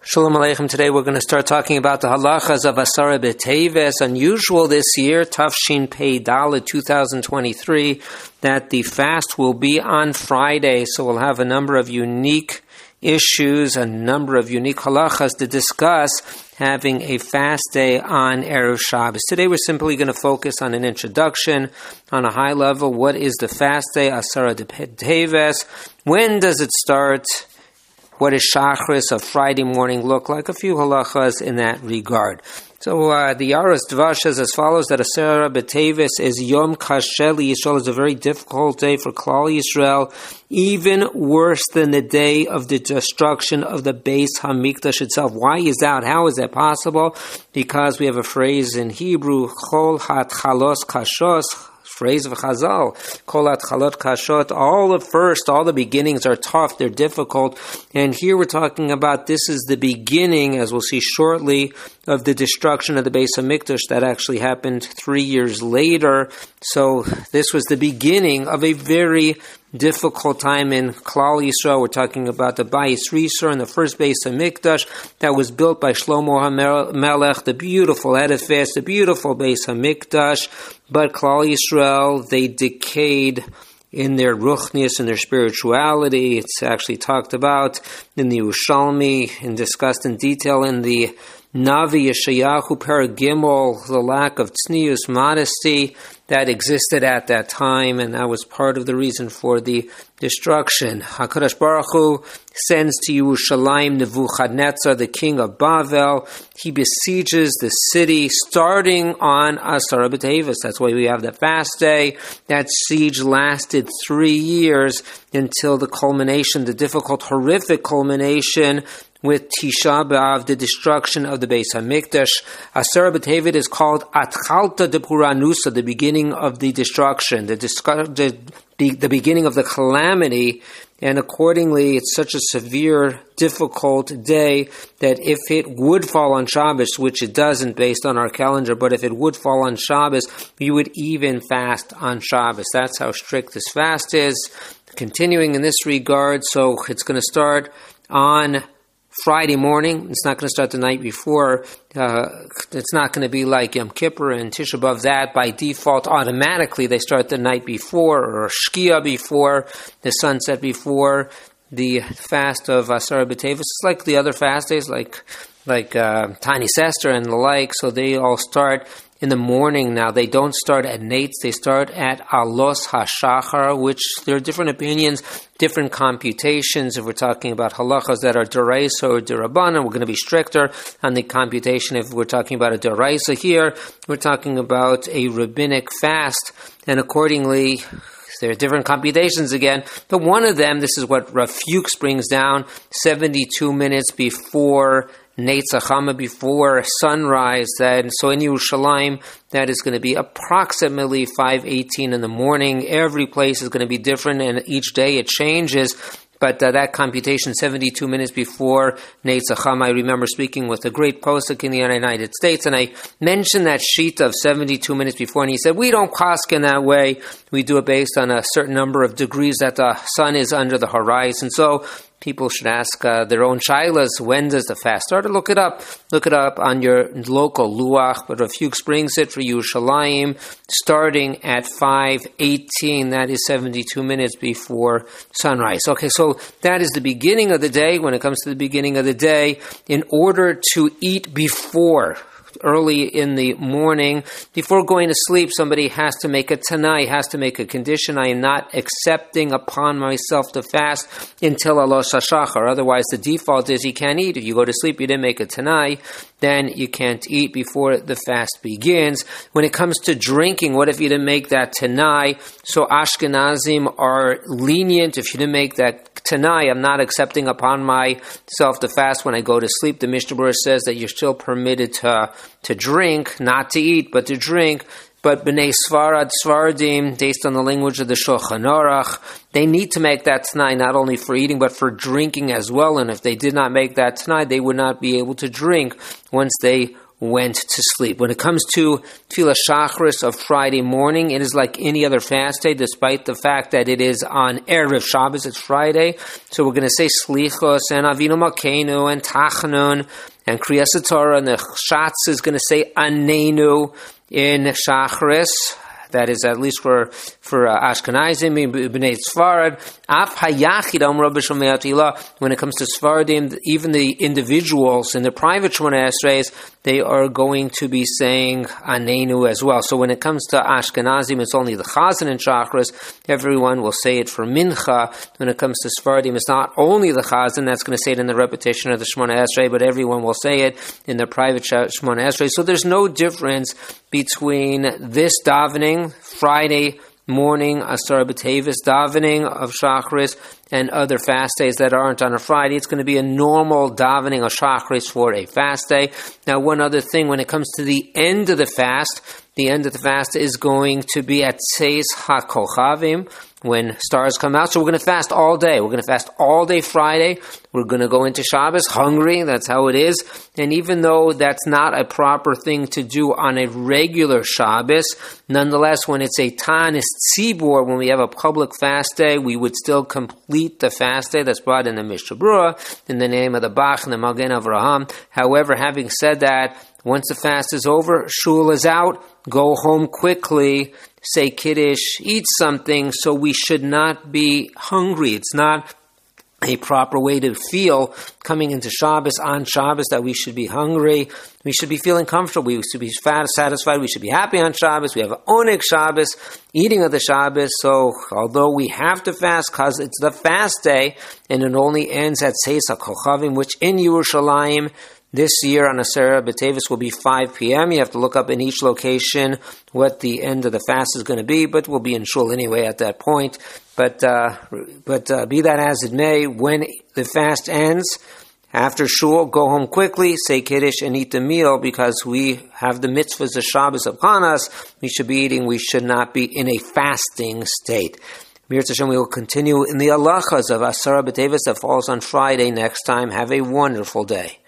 Shalom Aleichem. Today we're going to start talking about the halachas of Asara B'Teves. Unusual this year, Tafshin Pei Dalet 2023, that the fast will be on Friday. So we'll have a number of unique issues, a number of unique halachas to discuss having a fast day on Erev Shabbos. Today we're simply going to focus on an introduction on a high level. What is the fast day, Asara B'Teves? When does it start? What does Shachris of Friday morning look like? A few halachas in that regard. So the Yaros Dvash says as follows, that Asara B'Teves is Yom Kashel Yisrael, is a very difficult day for Klal Yisrael, even worse than the day of the destruction of the Beis HaMikdash itself. Why is that? How is that possible? Because we have a phrase in Hebrew, Chol Hatchalos Kashos, phrase of Chazal, Kol Hatchalot Kashot, all the beginnings are tough, they're difficult, and here we're talking about this is the beginning, as we'll see shortly, of the destruction of the Beis HaMikdash that actually happened 3 years later. So this was the beginning of a very difficult time in Klal Yisrael. We're talking about the Bayis Risur and the first Beis HaMikdash that was built by Shlomo HaMelech, the beautiful edifice, the beautiful Beis HaMikdash. But Klal Yisrael, they decayed in their ruchnius, in their spirituality. It's actually talked about in the Yerushalmi and discussed in detail in the Navi Yeshayahu Paragimel, the lack of tznius, modesty that existed at that time, and that was part of the reason for the destruction. HaKadosh Baruch Hu sends to Yerushalayim Nebuchadnezzar, the king of Bavel. He besieges the city starting on Asara B'Teves. That's why we have the fast day. That siege lasted 3 years until the culmination, the difficult, horrific culmination with Tisha B'Av, the destruction of the Beis HaMikdash. Asara B'Teves is called Atchalta de Puranusa, the beginning of the destruction, the beginning of the calamity, and accordingly it's such a severe, difficult day that if it would fall on Shabbos, which it doesn't based on our calendar, but if it would fall on Shabbos, you would even fast on Shabbos. That's how strict this fast is. Continuing in this regard, so it's going to start on Friday morning. It's not going to start the night before. It's not going to be like Yom Kippur and Tisha B'Av that by default automatically they start the night before or Shkia before, the sunset before. The fast of Asara B'Teves is like the other fast days, like Tani Sester and the like. So they all start in the morning now. They don't start at Nates, they start at Alos HaShachar, which there are different opinions, different computations. If we're talking about halachas that are deraisa or derabbanan, we're going to be stricter on the computation. If we're talking about a deraisa here, we're talking about a rabbinic fast, and accordingly, there are different computations again, but one of them, this is what Rav Fuchs brings down, 72 minutes before Neitz HaChama, before sunrise. So in Yerushalayim, that is going to be approximately 5:18 in the morning. Every place is going to be different, and each day it changes. But that computation, 72 minutes before Neitz HaChama, I remember speaking with a great posek in the United States, and I mentioned that sheet of 72 minutes before, and he said, we don't pask in that way. We do it based on a certain number of degrees that the sun is under the horizon. So people should ask their own shaylas, when does the fast start? Or look it up. Look it up on your local luach. But Rav Fuchs brings it for Yerushalayim, starting at 5:18. That is 72 minutes before sunrise. Okay, so that is the beginning of the day. When it comes to the beginning of the day, in order to eat before, early in the morning, before going to sleep, somebody has to make a tanai, has to make a condition. I am not accepting upon myself to fast until Alos HaShachar. Otherwise, the default is you can't eat. If you go to sleep, you didn't make a tanai, then you can't eat before the fast begins. When it comes to drinking, what if you didn't make that tanai? So Ashkenazim are lenient. If you didn't make that tanai, I'm not accepting upon myself to fast when I go to sleep. The Mishnah Berurah says that you're still permitted to drink, not to eat, but to drink. But B'nai Sfarad, Sfaradim, based on the language of the Shulchan Aruch, they need to make that Tanai not only for eating, but for drinking as well. And if they did not make that Tanai, they would not be able to drink once they went to sleep. When it comes to Tefillah Shacharis of Friday morning, it is like any other fast day, despite the fact that it is on Erev Shabbos, it's Friday. So we're going to say Slichos and Avinu Malkeinu and Tachanun and Kriyas Torah, and the Shatz is going to say Anenu in Shacharis. That is at least for Ashkenazim, B'nai Sfarad. Af hayachid amar b'shomei Atila. When it comes to Sfaradim, even the individuals in the private Shmoneh Esreis, they are going to be saying Anenu as well. So when it comes to Ashkenazim, it's only the Chazan in Shacharis. Everyone will say it for Mincha. When it comes to Sfaradim, it's not only the Chazan that's going to say it in the repetition of the Shmoneh Esrei, but everyone will say it in the private Shmoneh Esrei. So there's no difference between this davening, Friday morning, Asar B'Tevis davening of Shacharis, and other fast days that aren't on a Friday. It's going to be a normal davening of Shacharis for a fast day. Now, one other thing, when it comes to the end of the fast is going to be at Tzeis HaKochavim, when stars come out. So we're going to fast all day. We're going to fast all day Friday. We're going to go into Shabbos hungry. That's how it is. And even though that's not a proper thing to do on a regular Shabbos, nonetheless, when it's a Tanis Tzibur, when we have a public fast day, we would still complete the fast day. That's brought in the Mishnah Berurah, in the name of the Bach and the Magen Avraham. However, having said that, once the fast is over, shul is out, go home quickly, say Kiddush, eat something, so we should not be hungry. It's not a proper way to feel coming into Shabbos, on Shabbos, that we should be hungry. We should be feeling comfortable. We should be satisfied. We should be happy on Shabbos. We have Oneg Shabbos, eating of the Shabbos. So although we have to fast because it's the fast day, and it only ends at Tzeis HaKochavim, which in Yerushalayim, this year on Aseret B'Tevis will be 5 p.m. You have to look up in each location what the end of the fast is going to be, but we'll be in shul anyway at that point. But be that as it may, when the fast ends, after shul, go home quickly, say Kiddush, and eat the meal, because we have the mitzvahs of Shabbos upon us. We should be eating. We should not be in a fasting state. Mir Hashem, we will continue in the halachas of Aseret B'Tevis that falls on Friday next time. Have a wonderful day.